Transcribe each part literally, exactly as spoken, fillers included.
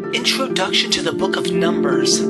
Introduction to the Book of Numbers.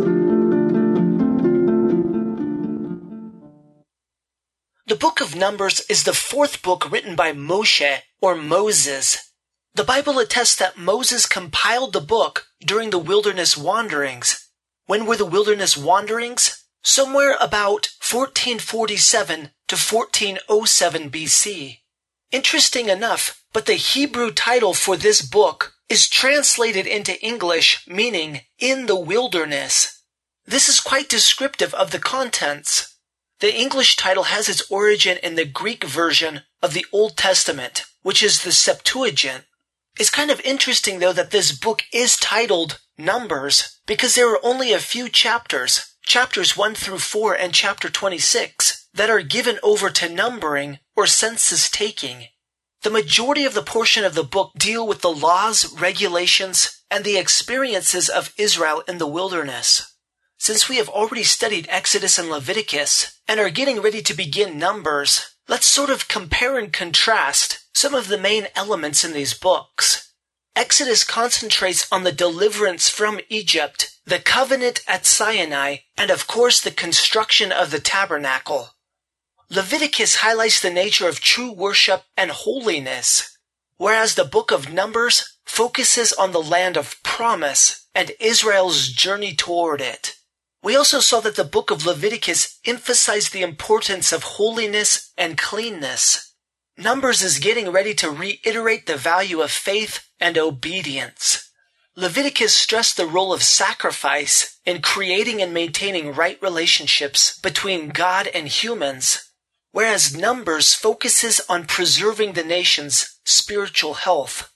The Book of Numbers is the fourth book written by Moshe, or Moses. The Bible attests that Moses compiled the book during the wilderness wanderings. When were the wilderness wanderings? Somewhere about fourteen forty-seven to fourteen oh seven B C. Interesting enough, but the Hebrew title for this book is translated into English meaning in the wilderness. This is quite descriptive of the contents. The English title has its origin in the Greek version of the Old Testament, which is the Septuagint. It's kind of interesting though that this book is titled Numbers because there are only a few chapters, chapters one through four and chapter twenty-six, that are given over to numbering or census taking. The majority of the portion of the book deal with the laws, regulations, and the experiences of Israel in the wilderness. Since we have already studied Exodus and Leviticus and are getting ready to begin Numbers, let's sort of compare and contrast some of the main elements in these books. Exodus concentrates on the deliverance from Egypt, the covenant at Sinai, and of course the construction of the tabernacle. Leviticus highlights the nature of true worship and holiness, whereas the book of Numbers focuses on the land of promise and Israel's journey toward it. We also saw that the book of Leviticus emphasized the importance of holiness and cleanness. Numbers is getting ready to reiterate the value of faith and obedience. Leviticus stressed the role of sacrifice in creating and maintaining right relationships between God and humans, whereas Numbers focuses on preserving the nation's spiritual health.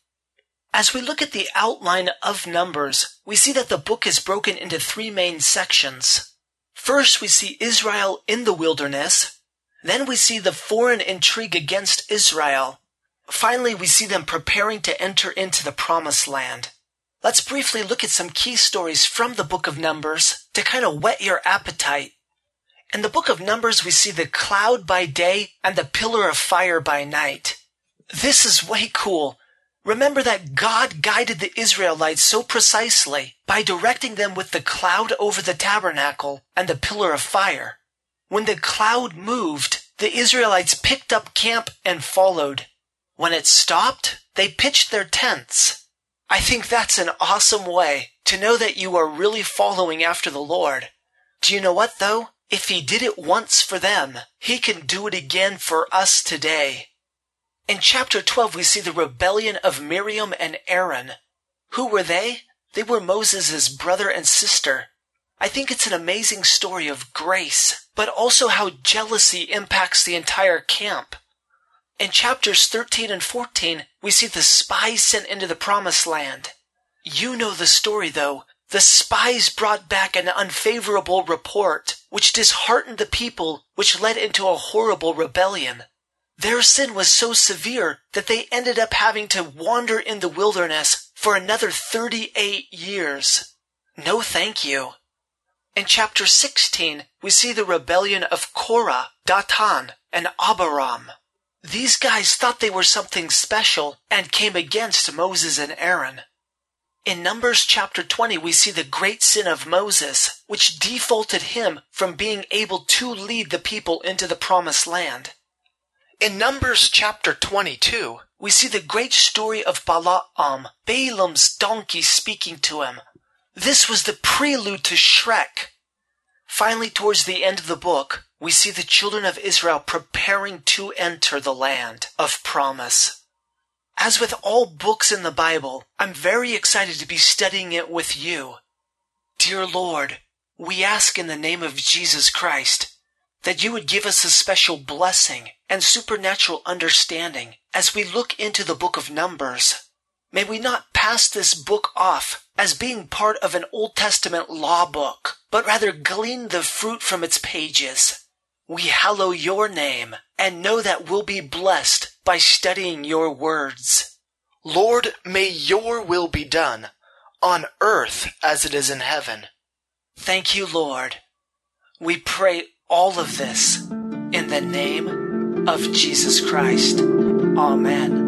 As we look at the outline of Numbers, we see that the book is broken into three main sections. First, we see Israel in the wilderness. Then we see the foreign intrigue against Israel. Finally, we see them preparing to enter into the promised land. Let's briefly look at some key stories from the book of Numbers to kind of whet your appetite. In the book of Numbers, we see the cloud by day and the pillar of fire by night. This is way cool. Remember that God guided the Israelites so precisely by directing them with the cloud over the tabernacle and the pillar of fire. When the cloud moved, the Israelites picked up camp and followed. When it stopped, they pitched their tents. I think that's an awesome way to know that you are really following after the Lord. Do you know what though? If he did it once for them, he can do it again for us today. In chapter twelve, we see the rebellion of Miriam and Aaron. Who were they? They were Moses' brother and sister. I think it's an amazing story of grace, but also how jealousy impacts the entire camp. In chapters thirteen and fourteen, we see the spies sent into the promised land. You know the story though. The spies brought back an unfavorable report, which disheartened the people, which led into a horrible rebellion. Their sin was so severe that they ended up having to wander in the wilderness for another thirty-eight years. No thank you. In chapter sixteen, we see the rebellion of Korah, Datan, and Abiram. These guys thought they were something special and came against Moses and Aaron. In Numbers chapter twenty, we see the great sin of Moses, which defaulted him from being able to lead the people into the promised land. In Numbers chapter twenty-two, we see the great story of Balaam, Balaam's donkey speaking to him. This was the prelude to Shrek. Finally, towards the end of the book, we see the children of Israel preparing to enter the land of promise. As with all books in the Bible, I'm very excited to be studying it with you. Dear Lord, we ask in the name of Jesus Christ that you would give us a special blessing and supernatural understanding as we look into the book of Numbers. May we not pass this book off as being part of an Old Testament law book, but rather glean the fruit from its pages. We hallow your name and know that we'll be blessed by studying your words. Lord, may your will be done on earth as it is in heaven. Thank you, Lord. We pray all of this in the name of Jesus Christ. Amen.